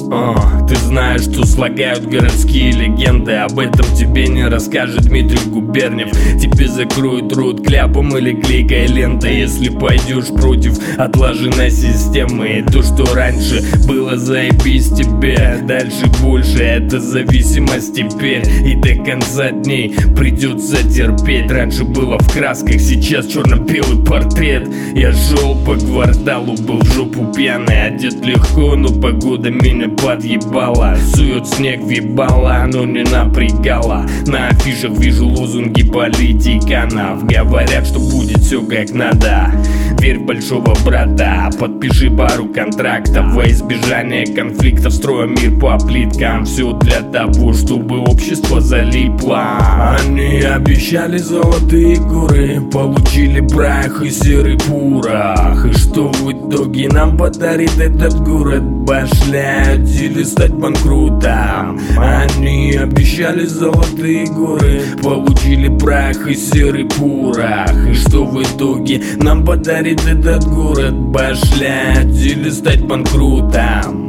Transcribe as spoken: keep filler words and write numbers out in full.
Uh, ты знаешь, что слагают городские легенды. Об этом тебе не расскажет Дмитрий Губерниев. Тебе закроют рот кляпом или клейкой лентой, если пойдешь против отлаженной системы. И то, что раньше было заебись тебе, дальше больше это зависимость теперь. И до конца дней придется терпеть. Раньше было в красках, сейчас черно-белый портрет. Я шел по кварталу, был в жопу пьяный, одет легко, но погода меня подъебала. Сует снег в ебала, но не напрягала. На афишах вижу лозунги политиканов. Говорят, что будет все как надо. Верь в большого брата, подпиши пару контрактов. Во избежание конфликтов строим мир по плиткам. Все для того, чтобы общество залипло. Они обещали золотые горы, получили прах и серый порох. И что в итоге нам подарит этот город? Башляют или стать банкротом. Они обещали золотые горы, получили прах и серый порох. И что в итоге нам подарит этот город? Башляют или стать банкротом.